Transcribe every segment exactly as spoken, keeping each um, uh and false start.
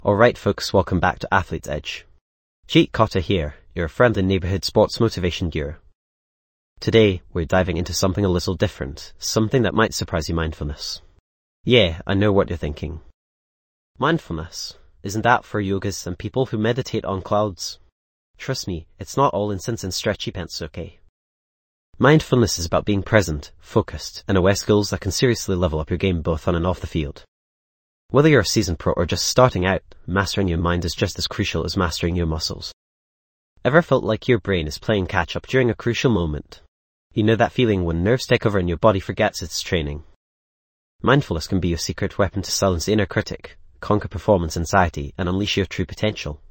Alright folks, welcome back to Athlete's Edge. Jeet Cotter here, your friendly neighbourhood sports motivation guru. Today, we're diving into something a little different, something that might surprise you: mindfulness. Yeah, I know what you're thinking. Mindfulness? Isn't that for yogas and people who meditate on clouds? Trust me, it's not all incense and stretchy pants, okay? Mindfulness is about being present, focused, and aware skills that can seriously level up your game both on and off the field. Whether you're a seasoned pro or just starting out, mastering your mind is just as crucial as mastering your muscles. Ever felt like your brain is playing catch-up during a crucial moment? You know that feeling when nerves take over and your body forgets its training. Mindfulness can be your secret weapon to silence the inner critic, conquer performance anxiety, and unleash your true potential.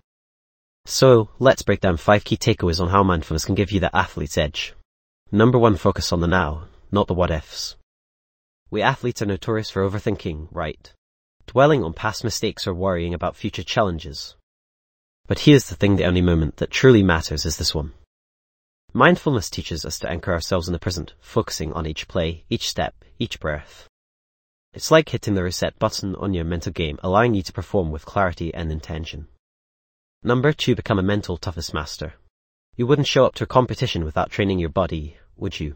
So, let's break down five key takeaways on how mindfulness can give you the athlete's edge. Number one, focus on the now, not the what-ifs. We athletes are notorious for overthinking, right? Dwelling on past mistakes or worrying about future challenges. But here's the thing: the only moment that truly matters is this one. Mindfulness teaches us to anchor ourselves in the present, focusing on each play, each step, each breath. It's like hitting the reset button on your mental game, allowing you to perform with clarity and intention. Number two, become a mental toughest master. You wouldn't show up to a competition without training your body, would you?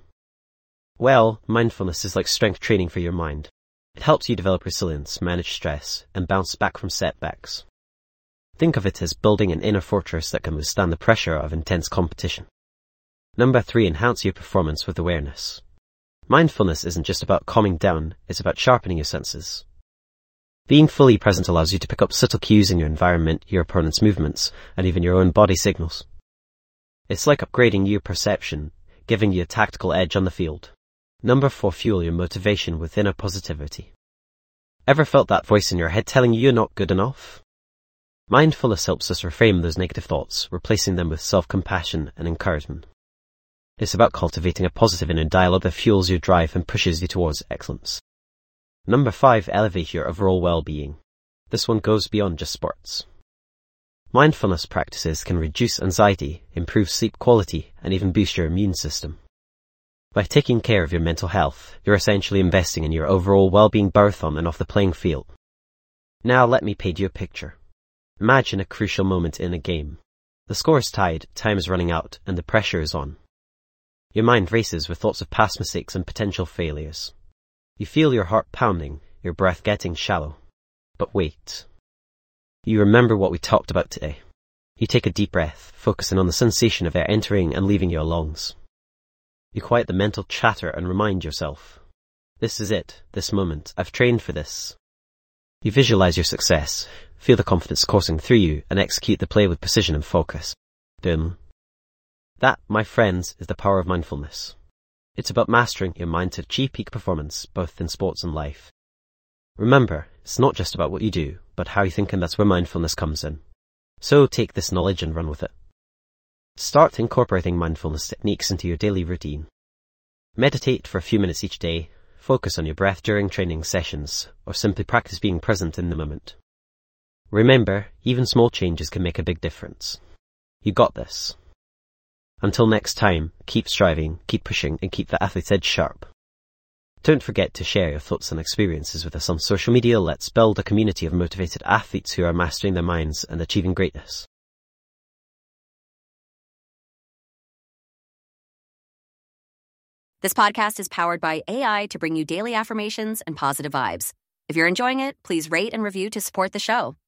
Well, mindfulness is like strength training for your mind. It helps you develop resilience, manage stress, and bounce back from setbacks. Think of it as building an inner fortress that can withstand the pressure of intense competition. Number three, enhance your performance with awareness. Mindfulness isn't just about calming down, it's about sharpening your senses. Being fully present allows you to pick up subtle cues in your environment, your opponent's movements, and even your own body signals. It's like upgrading your perception, giving you a tactical edge on the field. Number four, fuel your motivation with inner positivity. Ever felt that voice in your head telling you you're not good enough? Mindfulness helps us reframe those negative thoughts, replacing them with self-compassion and encouragement. It's about cultivating a positive inner dialogue that fuels your drive and pushes you towards excellence. Number five, elevate your overall well-being. This one goes beyond just sports. Mindfulness practices can reduce anxiety, improve sleep quality, and even boost your immune system. By taking care of your mental health, you're essentially investing in your overall well-being both on and off the playing field. Now let me paint you a picture. Imagine a crucial moment in a game. The score is tied, time is running out, and the pressure is on. Your mind races with thoughts of past mistakes and potential failures. You feel your heart pounding, your breath getting shallow. But wait. You remember what we talked about today. You take a deep breath, focusing on the sensation of air entering and leaving your lungs. You quiet the mental chatter and remind yourself, this is it, this moment, I've trained for this. You visualize your success, feel the confidence coursing through you, and execute the play with precision and focus. Boom. That, my friends, is the power of mindfulness. It's about mastering your mind to achieve peak performance, both in sports and life. Remember, it's not just about what you do, but how you think, and that's where mindfulness comes in. So take this knowledge and run with it. Start incorporating mindfulness techniques into your daily routine. Meditate for a few minutes each day, focus on your breath during training sessions, or simply practice being present in the moment. Remember, even small changes can make a big difference. You got this. Until next time, keep striving, keep pushing, and keep the athlete's edge sharp. Don't forget to share your thoughts and experiences with us on social media. Let's build a community of motivated athletes who are mastering their minds and achieving greatness. This podcast is powered by A I to bring you daily affirmations and positive vibes. If you're enjoying it, please rate and review to support the show.